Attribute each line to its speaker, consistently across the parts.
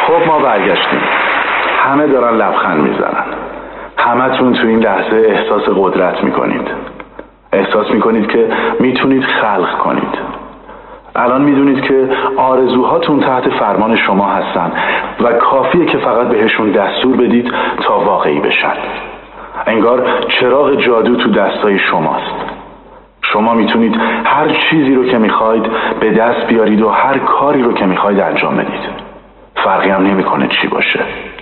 Speaker 1: خب ما برگشتیم. همه دارن لبخند میزنن. همتون تو این لحظه احساس قدرت میکنید. احساس میکنید که میتونید خلق کنید. الان میدونید که آرزوهاتون تحت فرمان شما هستن و کافیه که فقط بهشون دستور بدید تا واقعی بشن. انگار چراغ جادو تو دستای شماست. شما میتونید هر چیزی رو که میخواید به دست بیارید و هر کاری رو که میخواید انجام بدید. فرقی هم نمیکنه چی باشه.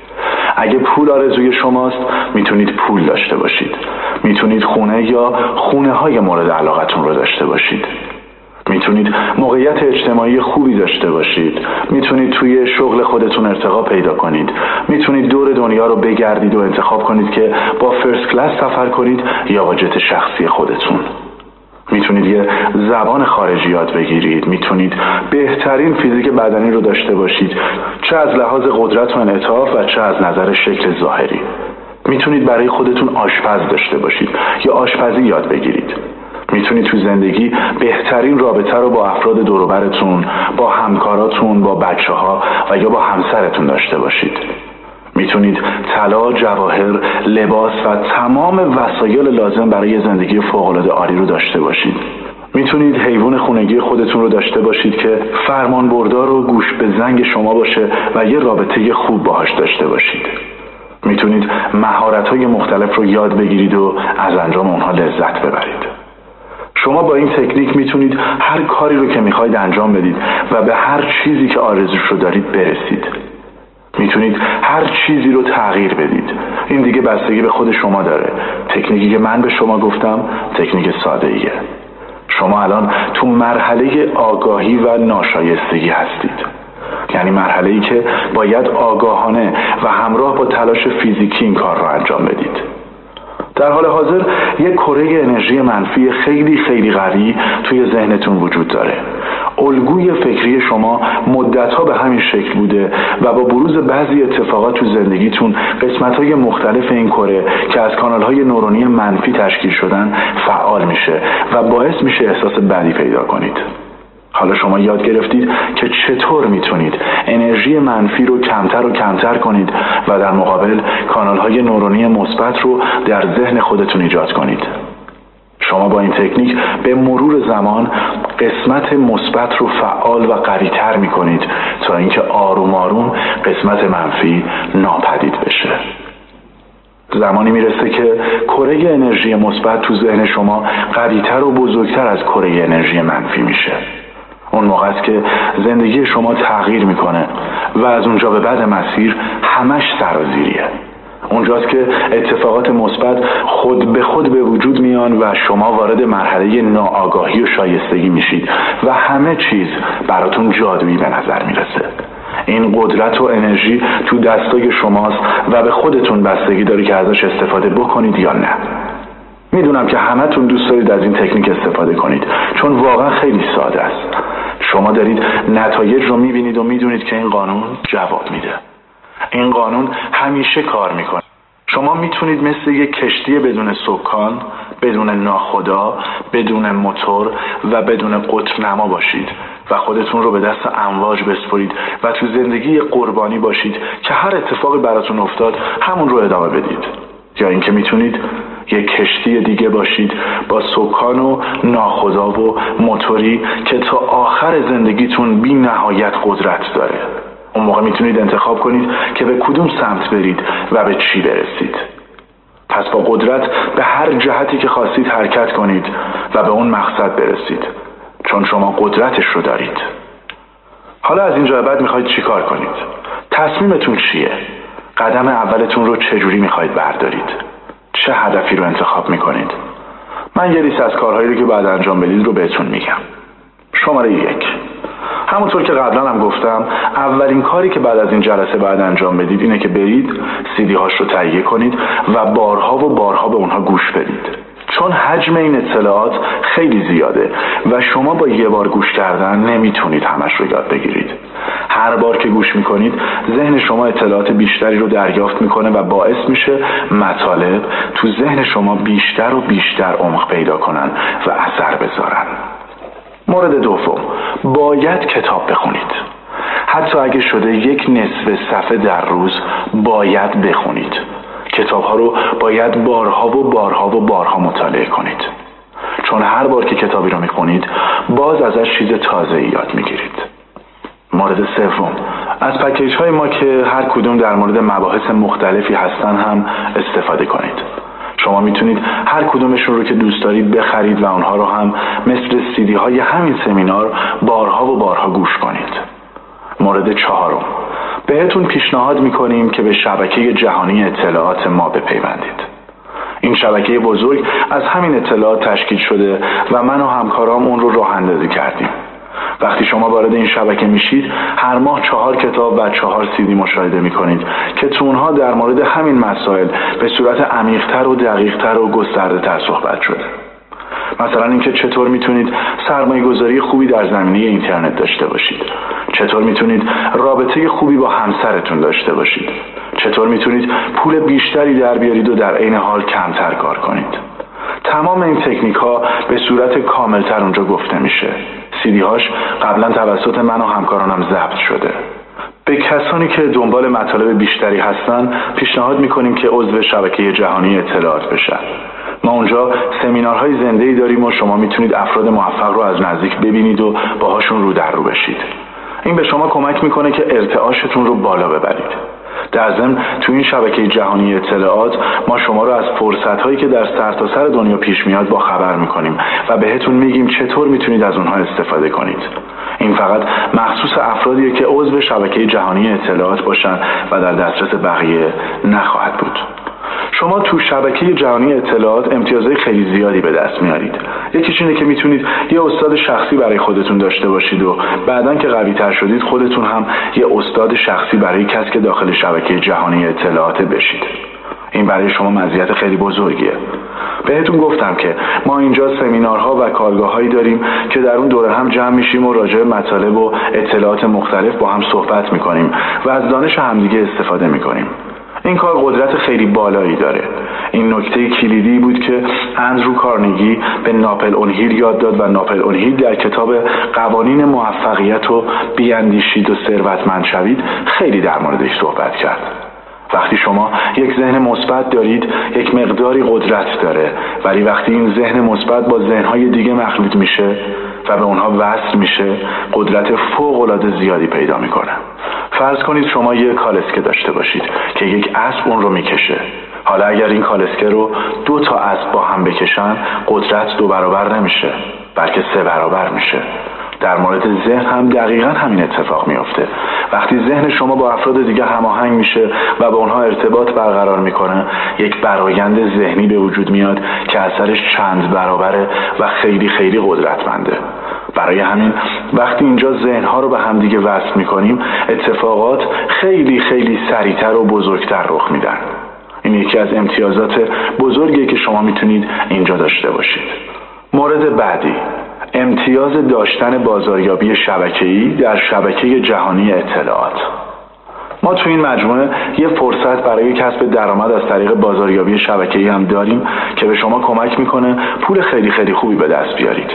Speaker 1: اگه پول آرزوی شماست میتونید پول داشته باشید. میتونید خونه یا خونه های مورد علاقتون رو داشته باشید. میتونید موقعیت اجتماعی خوبی داشته باشید. میتونید توی شغل خودتون ارتقا پیدا کنید. میتونید دور دنیا رو بگردید و انتخاب کنید که با فرست کلاس سفر کنید یا با جت شخصی خودتون. میتونید یه زبان خارجی یاد بگیرید. میتونید بهترین فیزیک بدنی رو داشته باشید، چه از لحاظ قدرت و انعطاف و چه از نظر شکل ظاهری. میتونید برای خودتون آشپز داشته باشید یا آشپزی یاد بگیرید. میتونید تو زندگی بهترین رابطه رو با افراد دور و برتون، با همکاراتون، با بچه‌ها و یا با همسرتون داشته باشید. میتونید طلا، جواهر، لباس و تمام وسایل لازم برای زندگی فوق‌العاده عالی رو داشته باشید. میتونید حیوان خونگی خودتون رو داشته باشید که فرمان بردار و گوش به زنگ شما باشه و یه رابطه خوب باهاش داشته باشید. میتونید مهارت‌های مختلف رو یاد بگیرید و از انجام اونها لذت ببرید. شما با این تکنیک میتونید هر کاری رو که میخواید انجام بدید و به هر چیزی که آرزوش رو دارید برسید. میتونید هر چیزی رو تغییر بدید. این دیگه بستگی به خود شما داره. تکنیکی که من به شما گفتم تکنیک ساده ایه. شما الان تو مرحله آگاهی و ناشایستگی هستید. یعنی مرحله‌ای که باید آگاهانه و همراه با تلاش فیزیکی این کار رو انجام بدید. در حال حاضر یک کره انرژی منفی خیلی خیلی قوی توی ذهنتون وجود داره. الگوی فکری شما مدت‌ها به همین شکل بوده و با بروز بعضی اتفاقات تو زندگیتون قسمت‌های مختلف این کره که از کانال‌های نورونی منفی تشکیل شدن فعال میشه و باعث میشه احساس بدی پیدا کنید. حالا شما یاد گرفتید که چطور میتونید انرژی منفی رو کمتر و کمتر کنید و در مقابل کانال‌های نورونی مثبت رو در ذهن خودتون ایجاد کنید. شما با این تکنیک به مرور زمان قسمت مثبت رو فعال و قوی‌تر می‌کنید تا اینکه آروم آروم قسمت منفی ناپدید بشه. زمانی میرسه که کره انرژی مثبت تو ذهن شما قوی‌تر و بزرگتر از کره انرژی منفی میشه. اون موقع است که زندگی شما تغییر میکنه و از اونجا به بعد مسیر همش سرازیریه. اونجاست که اتفاقات مثبت خود به خود به وجود میان و شما وارد مرحله ناآگاهی و شایستگی میشید و همه چیز براتون جادویی به نظر میرسه. این قدرت و انرژی تو دستای شماست و به خودتون بستگی داره که ازش استفاده بکنید یا نه. میدونم که همتون دوست دارید از این تکنیک استفاده کنید چون واقعا خیلی ساده است. شما دارید نتایج رو میبینید و میدونید که این قانون جواب میده. این قانون همیشه کار میکنه. شما میتونید مثل یک کشتی بدون سکان، بدون ناخدا، بدون موتور و بدون قطب نما باشید و خودتون رو به دست امواج بسپرید و تو زندگی قربانی باشید که هر اتفاقی براتون افتاد همون رو ادامه بدید. یا اینکه میتونید یک کشتی دیگه باشید با سکان و ناخدا و موتوری که تا آخر زندگیتون بی نهایت قدرت داره. اون موقع میتونید انتخاب کنید که به کدوم سمت برید و به چی برسید. پس با قدرت به هر جهتی که خواستید حرکت کنید و به اون مقصد برسید چون شما قدرتش رو دارید. حالا از اینجا بعد میخواید چی کار کنید؟ تصمیمتون چیه؟ قدم اولتون رو چجوری میخواید بردارید؟ چه هدفی رو انتخاب میکنید؟ من یه لیست از کارهایی رو که بعد انجام بدید رو بهتون میگم. شماره 1. همونطور که قبلا هم گفتم اولین کاری که بعد از این جلسه بعد انجام بدید اینه که برید CD هاش رو تهیه کنید و بارها و بارها به اونها گوش بدید. چون حجم این اطلاعات خیلی زیاده و شما با یه بار گوش کردن نمیتونید همش رو یاد بگیرید. هر بار که گوش میکنید ذهن شما اطلاعات بیشتری رو دریافت میکنه و باعث میشه مطالب تو ذهن شما بیشتر و بیشتر عمق پیدا کنن و اثر بذارن. مورد دوم، باید کتاب بخونید. حتی اگه شده یک نصف صفحه در روز باید بخونید. کتاب‌ها رو باید بارها و بارها و بارها مطالعه کنید، چون هر بار که کتابی رو میخونید باز ازش چیز تازه‌ای یاد میگیرید. مورد سوم، از پکیج های ما که هر کدوم در مورد مباحث مختلفی هستن هم استفاده کنید. شما میتونید هر کدومشون رو که دوست دارید بخرید و اونها رو هم مثل CD های همین سمینار بارها و بارها گوش کنید. مورد چهارم، بهتون پیشنهاد میکنیم که به شبکه جهانی اطلاعات ما بپیوندید. این شبکه بزرگ از همین اطلاعات تشکیل شده و من و همکارام اون رو راه اندازی کردیم. وقتی شما وارد این شبکه میشید، هر ماه 4 کتاب و 4 CD مشاهده میکنید که تو اونها در مورد همین مسائل به صورت عمیق‌تر و دقیق‌تر و گسترده‌تر صحبت شده. مثلا اینکه چطور میتونید سرمایه‌گذاری خوبی در زمینه اینترنت داشته باشید، چطور میتونید رابطه خوبی با همسرتون داشته باشید، چطور میتونید پول بیشتری در بیارید و در عین حال کمتر کار کنید. تمام این تکنیک ها به صورت کاملتر اونجا گفته میشه. CD هاش قبلا توسط من و همکارانم ضبط شده. به کسانی که دنبال مطالب بیشتری هستن پیشنهاد میکنیم که عضو شبکه جهانی اطلاعات بشن. ما اونجا سمینارهای زنده‌ای داریم و شما میتونید افراد موفق رو از نزدیک ببینید و باهاشون رو در رو بشید. این به شما کمک میکنه که ارتعاشتون رو بالا ببرید. در ضمن تو این شبکه جهانی اطلاعات ما شما رو از فرصت‌هایی که در سرتاسر دنیا پیش میاد با خبر میکنیم و بهتون میگیم چطور میتونید از اونها استفاده کنید. این فقط مخصوص افرادیه که عضو شبکه جهانی اطلاعات باشن و در دسترس بقیه نخواهد بود. شما تو شبکه جهانی اطلاعات امتیازهای خیلی زیادی به دست میارید. یکیش اینه که میتونید یه استاد شخصی برای خودتون داشته باشید و بعدن که قوی تر شدید خودتون هم یه استاد شخصی برای کسی که داخل شبکه جهانی اطلاعات بشید. این برای شما مزیت خیلی بزرگیه. بهتون گفتم که ما اینجا سمینارها و کارگاه‌هایی داریم که در اون دوره هم جمع میشیم و راجع به مطالب و اطلاعات مختلف با هم صحبت میکنیم و از دانش همدیگه استفاده میکنیم. این کار قدرت خیلی بالایی داره. این نکته کلیدی بود که اندرو کارنگی به ناپل اون هیل یاد داد و ناپل اون هیل در کتاب قوانین موفقیت و بیاندیشید و ثروتمند شوید خیلی در موردش صحبت کرد. وقتی شما یک ذهن مثبت دارید یک مقداری قدرت داره، ولی وقتی این ذهن مثبت با ذهن‌های دیگه مخلوط میشه و به اونها وصل میشه قدرت فوق‌العاده زیادی پیدا میکنه. فرض کنید شما یک کالسکه داشته باشید که یک اسب اون رو میکشه. حالا اگر این کالسکه رو 2 تا اسب با هم بکشن قدرت 2 برابر نمیشه بلکه 3 برابر میشه. در مورد ذهن هم دقیقاً همین اتفاق میفته. وقتی ذهن شما با افراد دیگه هماهنگ میشه و با اونها ارتباط برقرار میکنه یک فرآیند ذهنی به وجود میاد که اثرش چند برابره و خیلی خیلی قدرتمنده. برای همین وقتی اینجا ذهنها رو به هم دیگه وصل میکنیم اتفاقات خیلی خیلی سریعتر و بزرگتر رخ میدن. این یکی از امتیازات بزرگی که شما میتونید اینجا داشته باشید. مورد بعدی، امتیاز داشتن بازاریابی شبکه‌ای در شبکه جهانی اطلاعات. ما تو این مجموعه یه فرصت برای کسب درآمد از طریق بازاریابی شبکه‌ای هم داریم که به شما کمک میکنه پول خیلی خیلی خوبی به دست بیارید.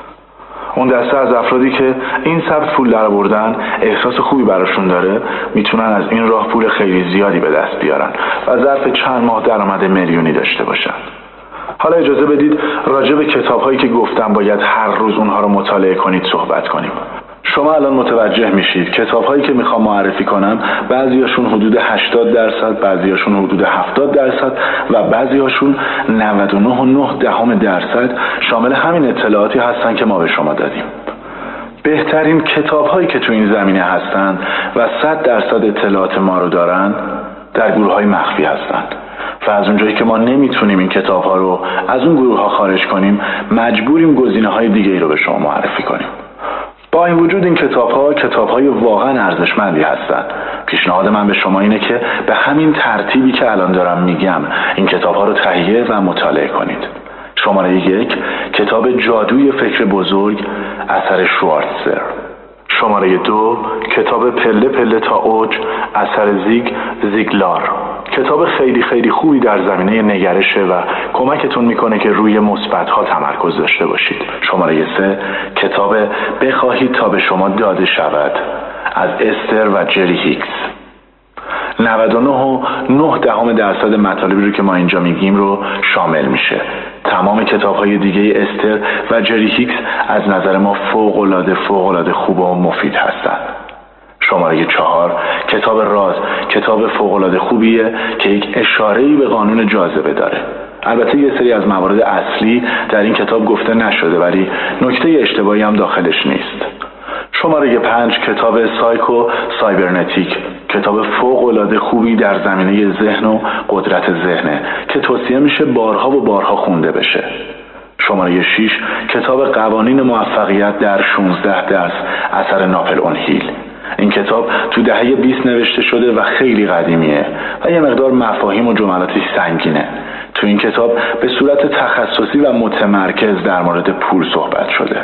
Speaker 1: اون دسته از افرادی که این سبک پول درآوردن احساس خوبی براشون داره میتونن از این راه پول خیلی زیادی به دست بیارن و ظرف چند ماه درآمد میلیونی داشته باشن. حالا اجازه بدید راجع به کتاب‌هایی که گفتم باید هر روز اونها رو مطالعه کنید صحبت کنیم. شما الان متوجه میشید کتاب‌هایی که میخوام معرفی کنم بعضیاشون حدود 80%، بعضیاشون حدود 70% و بعضیاشون 99.9% شامل همین اطلاعاتی هستن که ما به شما دادیم. بهترین کتاب‌هایی که تو این زمینه هستن و 100% اطلاعات ما رو دارن در گروه‌های مخفی هستند. و از اونجایی که ما نمیتونیم این کتاب‌ها رو از اون گروه‌ها خارج کنیم مجبوریم گزینه‌های دیگه‌ای رو به شما معرفی کنیم. با این وجود این کتاب‌های واقعا ارزشمندی هستند. پیشنهاد من به شما اینه که به همین ترتیبی که الان دارم میگم این کتاب‌ها رو تهیه و مطالعه کنید. شماره 1 کتاب جادوی فکر بزرگ اثر شوارتزر. شماره 2 کتاب پله پله تا اوج اثر زیگلار. کتاب خیلی خیلی خوبی در زمینه نگرشه و کمکتون میکنه که روی مثبت‌ها تمرکز داشته باشید. شماره 3 کتاب بخواهید تا به شما داده شود از استر و جری هیکس. 99.9% مطالبی رو که ما اینجا میگیم رو شامل میشه. تمام کتاب‌های دیگه استر و جری هیکس از نظر ما فوق‌العاده خوب و مفید هستند. شماره 4 کتاب راز، کتاب فوق‌العاده خوبیه که یک اشاره‌ای به قانون جاذبه داره. البته یه سری از موارد اصلی در این کتاب گفته نشده، ولی نکته اشتباهی هم داخلش نیست. شماره 5 کتاب سایکو سایبرنتیک، کتاب فوق‌العاده خوبی در زمینه ذهن و قدرت ذهنه که توصیه میشه بارها و بارها خونده بشه. شماره 6 کتاب قوانین موفقیت در 16 درس اثر ناپل اون هیل. این کتاب تو دهه 20 نوشته شده و خیلی قدیمیه و یه مقدار مفاهیم و جملاتش سنگینه. تو این کتاب به صورت تخصصی و متمرکز در مورد پول صحبت شده.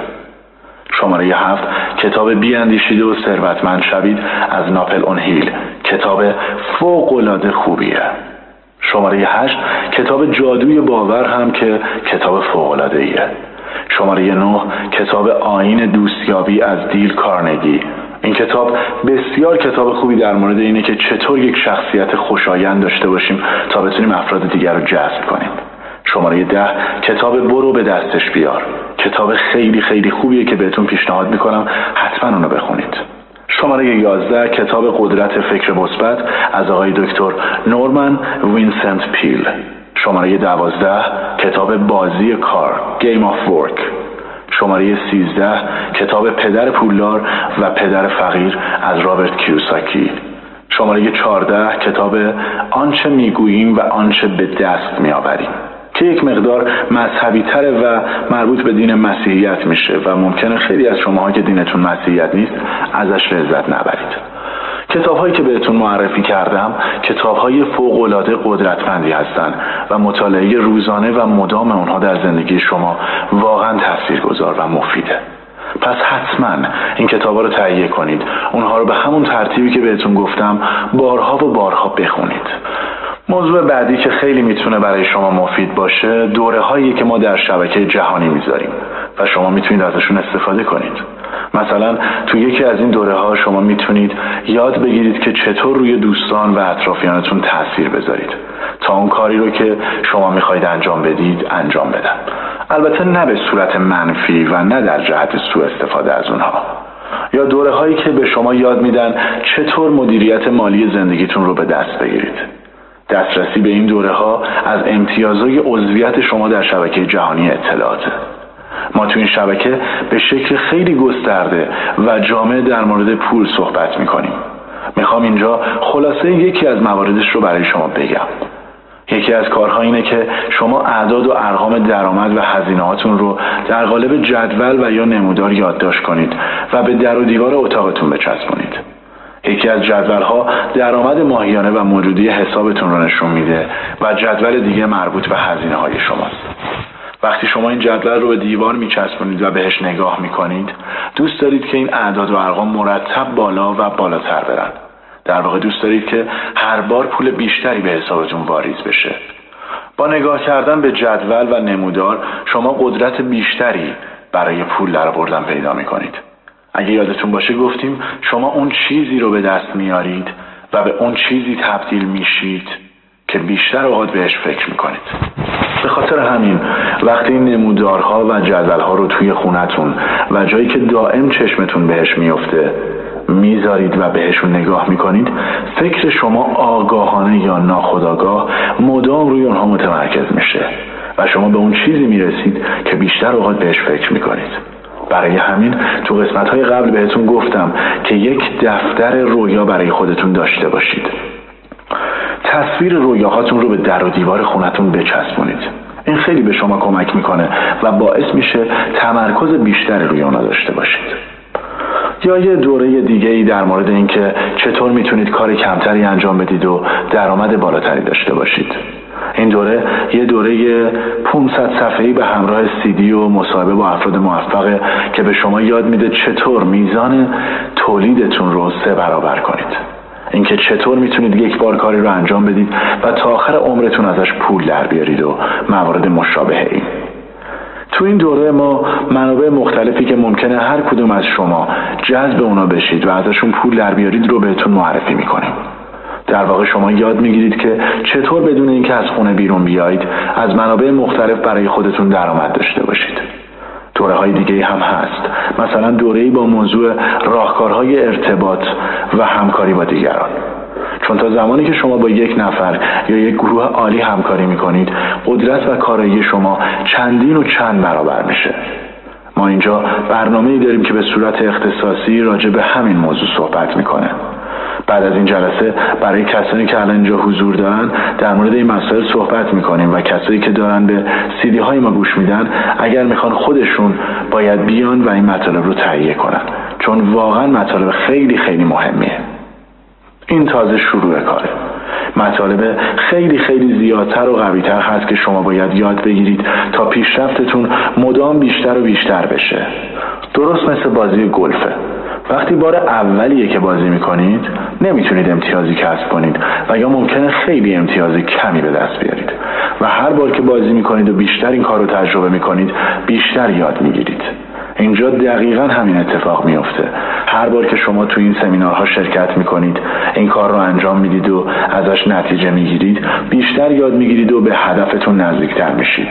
Speaker 1: شماره 7 کتاب بیاندیشیده و ثروتمند شوید از ناپل اون هیل، کتاب فوق‌العاده خوبیه. شماره 8 کتاب جادوی باور هم که کتاب فوق‌العاده ایه. شماره 9 کتاب آیین دوستیابی از دیل کارنگی. این کتاب بسیار کتاب خوبی در مورد اینه که چطور یک شخصیت خوشایند داشته باشیم تا بتونیم افراد دیگر رو جذب کنیم. شماره 10 کتاب برو به دستش بیار، کتاب خیلی خوبیه که بهتون پیشنهاد میکنم حتما اونو بخونید. شماره 11 کتاب قدرت فکر مثبت از آقای دکتر نورمن وینسنت پیل. شماره 12 کتاب بازی کار Game of Work. شماره 13 کتاب پدر پولدار و پدر فقیر از رابرت کیوساکی. شماره 14 کتاب آنچه میگوییم و آنچه به دست میآوریم که یک مقدار مذهبی تره و مربوط به دین مسیحیت میشه و ممکنه خیلی از شماها که دینتون مسیحیت نیست ازش لذت نبرید. کتاب‌هایی که بهتون معرفی کردم کتاب‌های فوق‌العاده قدرتمندی هستند و مطالعه روزانه و مدام اونها در زندگی شما واقعا تاثیرگذار و مفیده. پس حتما این کتاب‌ها رو تهیه کنید. اونها رو به همون ترتیبی که بهتون گفتم بارها و بارها بخونید. موضوع بعدی که خیلی میتونه برای شما مفید باشه دوره‌هایی که ما در شبکه جهانی میذاریم و شما میتونید ازشون استفاده کنید. مثلا تو یکی از این دوره‌ها شما میتونید یاد بگیرید که چطور روی دوستان و اطرافیانتون تأثیر بذارید تا اون کاری رو که شما میخواید انجام بدید انجام بدن. البته نه به صورت منفی و نه در جهت سوء استفاده از اونها. یا دوره‌هایی که به شما یاد میدن چطور مدیریت مالی زندگیتون رو به دست بگیرید. دسترسی به این دوره‌ها از امتیازهای عضویت شما در شبکه جهانی اطلاعاته. ما تو این شبکه به شکل خیلی گسترده و جامع در مورد پول صحبت میکنیم. میخوام اینجا خلاصه یکی از مواردش رو برای شما بگم. یکی از کارها اینه که شما اعداد و ارقام درآمد و هزینه‌هاتون رو در قالب جدول و یا نمودار یادداشت کنید و به در و دیوار اتاقتون بچسبونید. یکی از جدول‌ها درآمد ماهیانه و موجودی حسابتون رو نشون میده و جدول دیگه مربوط به هزینه‌های شماست. وقتی شما این جدول رو به دیوار میچسبونید و بهش نگاه میکنید دوست دارید که این اعداد و ارقام مرتب بالا و بالاتر برن. در واقع دوست دارید که هر بار پول بیشتری به حسابتون واریز بشه. با نگاه کردن به جدول و نمودار شما قدرت بیشتری برای پول درآوردن پیدا میکنید. اگه یادتون باشه گفتیم شما اون چیزی رو به دست میارید و به اون چیزی تبدیل میشید که بیشتر اوقات بهش فکر میکنید. به خاطر همین وقتی این نمودارها و جدولها رو توی خونتون و جایی که دائم چشمتون بهش میفته میذارید و بهشون نگاه میکنید فکر شما آگاهانه یا ناخودآگاه مدام روی اونها متمرکز میشه و شما به اون چیزی میرسید که بیشتر اوقات بهش فکر میکنید. برای همین تو قسمت‌های قبل بهتون گفتم که یک دفتر رویا برای خودتون داشته باشید. تصویر رویاهاتون رو به در و دیوار خونتون بچسبونید. این خیلی به شما کمک میکنه و باعث میشه تمرکز بیشتر روی اونا داشته باشید. یا یه دوره دیگه‌ای در مورد اینکه چطور میتونید کار کمتری انجام بدید و درآمد بالاتری داشته باشید. این دوره یه دوره 500 صفحه‌ای به همراه CD و مصاحبه با افراد موفقه که به شما یاد میده چطور میزان تولیدتون رو 3 برابر کنید. اینکه چطور میتونید یک بار کاری رو انجام بدید و تا آخر عمرتون ازش پول در بیارید و موارد مشابه این. تو این دوره ما منابع مختلفی که ممکنه هر کدوم از شما جذب اونا بشید و ازشون پول در بیارید رو بهتون معرفی میکنیم. در واقع شما یاد میگیرید که چطور بدون اینکه از خونه بیرون بیایید از منابع مختلف برای خودتون درآمد داشته باشید. دوره‌های دیگه هم هست، مثلا دوره‌ای با موضوع راهکارهای ارتباط و همکاری با دیگران. چون تا زمانی که شما با یک نفر یا یک گروه عالی همکاری میکنید، قدرت و کارایی شما چندین و چند برابر میشه. ما اینجا برنامه‌ای داریم که به صورت اختصاصی راجع به همین موضوع صحبت میکنه. بعد از این جلسه برای کسانی که الان اینجا حضور دارن در مورد این مسائل صحبت میکنیم و کسایی که دارن به CD های ما گوش میدن اگر میخوان خودشون باید بیان و این مطالب رو تهیه کنن، چون واقعا مطالب خیلی خیلی مهمیه. این تازه شروع کاره. مطالب خیلی خیلی زیادتر و قوی‌تر هست که شما باید یاد بگیرید تا پیشرفتتون مدام بیشتر و بیشتر بشه. درست مثل بازی گلفه. وقتی بار اولیه که بازی میکنید نمیتونید امتیازی کسب کنید و یا ممکنه خیلی امتیاز کمی به دست بیارید و هر بار که بازی میکنید و بیشتر این کار رو تجربه میکنید بیشتر یاد میگیرید. اینجا دقیقاً همین اتفاق میفته. هر بار که شما تو این سمینارها شرکت میکنید، این کار رو انجام میدید و ازش نتیجه میگیرید، بیشتر یاد میگیرید و به هدفتون نزدیکتر میشید.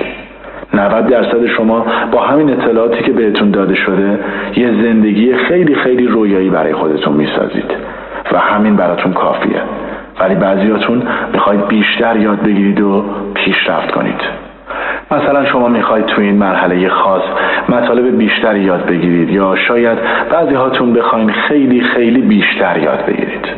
Speaker 1: 90% شما با همین اطلاعاتی که بهتون داده شده یه زندگی خیلی خیلی رویایی برای خودتون میسازید و همین براتون کافیه. ولی بعضیاتون میخواید بیشتر یاد بگیرید و پیشرفت کنید. مثلا شما میخواید تو این مرحله خاص مطالب بیشتری یاد بگیرید یا شاید بعضی هاتون بخواین خیلی خیلی بیشتر یاد بگیرید.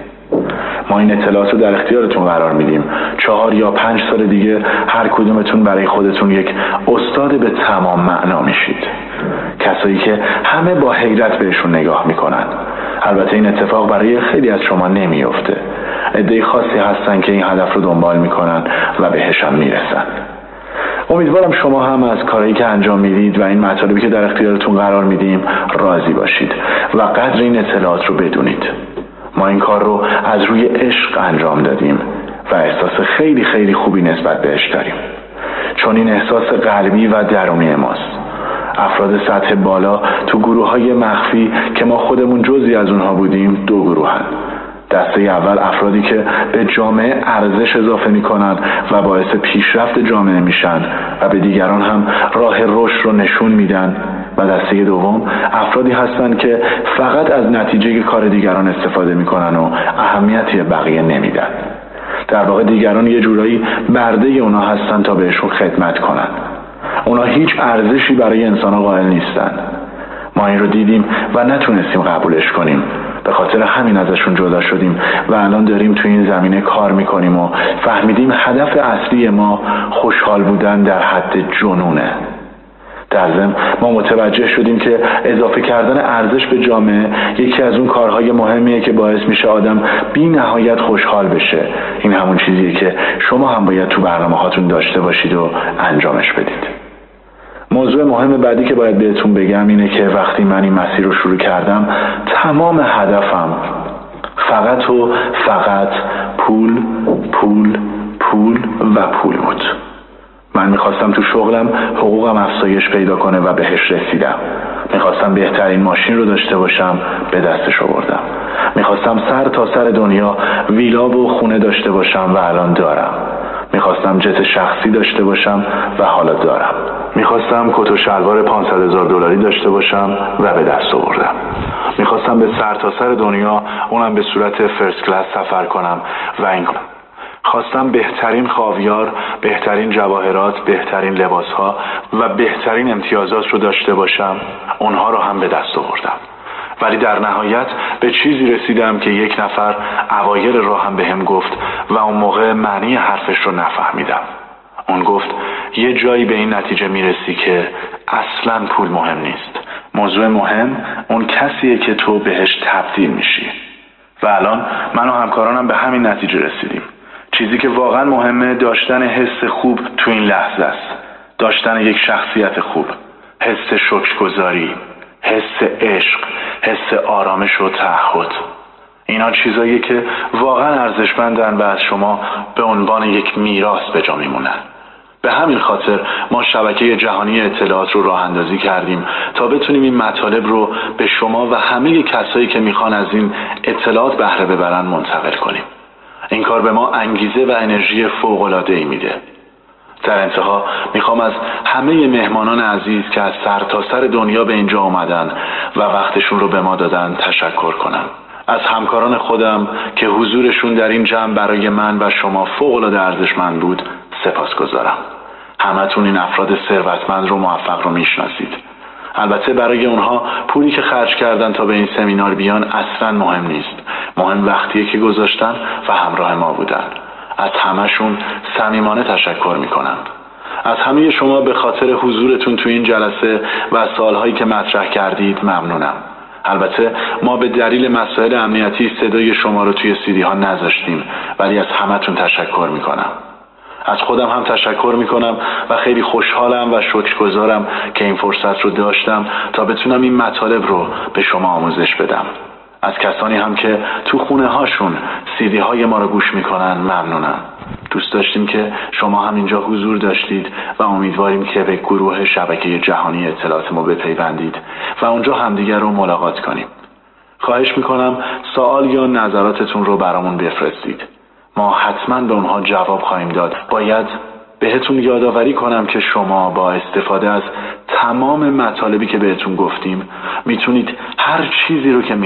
Speaker 1: ما این اطلاعات رو در اختیارتون قرار میدیم. 4 یا 5 سال دیگه هر کدومتون برای خودتون یک استاد به تمام معنا میشید. کسایی که همه با حیرت بهشون نگاه میکنن. البته این اتفاق برای خیلی از شما نمیفته. عده خاصی هستن که این هدف رو دنبال میکنن و بهش هم میرسن. امیدوارم شما هم از کارهایی که انجام میدید و این مطالبی که در اختیارتون قرار میدیم راضی باشید و قدر این اطلاعات رو بدونید. ما این کار رو از روی عشق انجام دادیم و احساس خیلی خیلی خوبی نسبت بهش داریم، چون این احساس قلبی و درونی ماست. افراد سطح بالا تو گروه‌های مخفی که ما خودمون جزئی از اونها بودیم 2 گروهن. دسته اول افرادی که به جامعه ارزش اضافه میکنن و باعث پیشرفت جامعه میشن و به دیگران هم راه رشد رو نشون میدن، و دسته دوم افرادی هستن که فقط از نتیجه کار دیگران استفاده میکنن و اهمیتی بقیه نمیدن. در واقع دیگران یه جورایی برده اونا هستن تا بهشون خدمت کنن. اونا هیچ ارزشی برای انسان‌ها قائل نیستن. ما این رو دیدیم و نتونستیم قبولش کنیم. به خاطر همین ازشون جدا شدیم و الان داریم توی این زمینه کار میکنیم و فهمیدیم هدف اصلی ما خوشحال بودن در حد جنونه. در ضمن ما متوجه شدیم که اضافه کردن ارزش به جامعه یکی از اون کارهای مهمیه که باعث میشه آدم بی نهایت خوشحال بشه. این همون چیزیه که شما هم باید تو برنامه هاتون داشته باشید و انجامش بدید. موضوع مهم بعدی که باید بهتون بگم اینه که وقتی من این مسیر رو شروع کردم تمام هدفم فقط و فقط پول پول پول و پول بود. من میخواستم تو شغلم حقوقم افزایش پیدا کنه و بهش رسیدم. میخواستم بهترین ماشین رو داشته باشم، به دستش آوردم. میخواستم سر تا سر دنیا ویلا و خونه داشته باشم و الان دارم. میخواستم جت شخصی داشته باشم و حالا دارم. میخواستم کت و شلوار $500,000 داشته باشم و به دست آوردم. میخواستم به سر تا سر دنیا، اونم به صورت فرست کلاس سفر کنم و این کنم. خواستم بهترین خاویار، بهترین جواهرات، بهترین لباسها و بهترین امتیازات رو داشته باشم. اونها رو هم به دست آوردم. ولی در نهایت به چیزی رسیدم که یک نفر اوایل راهم بهم گفت و اون موقع معنی حرفش رو نفهمیدم. اون گفت یه جایی به این نتیجه میرسی که اصلاً پول مهم نیست. موضوع مهم اون کسیه که تو بهش تبدیل میشی. و الان من و همکارانم به همین نتیجه رسیدیم. چیزی که واقعا مهمه داشتن حس خوب تو این لحظه است. داشتن یک شخصیت خوب، حس شکرگزاری، حس عشق، حس آرامش و تعهد. اینا چیزاییه که واقعا ارزشمندن و از شما به عنوان یک میراث به جا میمونن. به همین خاطر ما شبکه جهانی اطلاعات رو راه اندازی کردیم تا بتونیم این مطالب رو به شما و همه کسایی که میخوان از این اطلاعات بهره ببرن منتقل کنیم. این کار به ما انگیزه و انرژی فوق‌العاده‌ای میده. در انتها میخوام از همه مهمانان عزیز که از سرتاسر دنیا به اینجا اومدن و وقتشون رو به ما دادن تشکر کنم. از همکاران خودم که حضورشون در این جمع برای من و شما فوق‌العاده ارزشمند بود سپاسگزارم. همتون این افراد ثروتمند رو موفق رو میشناسید. البته برای اونها پولی که خرج کردن تا به این سمینار بیان اصلا مهم نیست. مهم وقتیه که گذاشتن و همراه ما بودن. از همشون صمیمانه تشکر میکنم. از همه شما به خاطر حضورتون تو این جلسه و سوالهایی که مطرح کردید ممنونم. البته ما به دلیل مسائل امنیتی صدای شما رو توی CD ها نذاشتیم، ولی از همتون تشکر میکنم. از خودم هم تشکر میکنم و خیلی خوشحالم و شکرگزارم که این فرصت رو داشتم تا بتونم این مطالب رو به شما آموزش بدم. از کسانی هم که تو خونه هاشون CD های ما رو گوش میکنن ممنونم. دوست داشتیم که شما هم اینجا حضور داشتید و امیدواریم که به گروه شبکه جهانی اطلاعات ما بپیوندید و اونجا همدیگر رو ملاقات کنیم. خواهش میکنم سوال یا نظراتتون رو برامون بفرستید. ما حتما به اونها جواب خواهیم داد. باید بهتون یادآوری کنم که شما با استفاده از تمام مطالبی که بهتون گفتیم میتونید هر چیزی رو که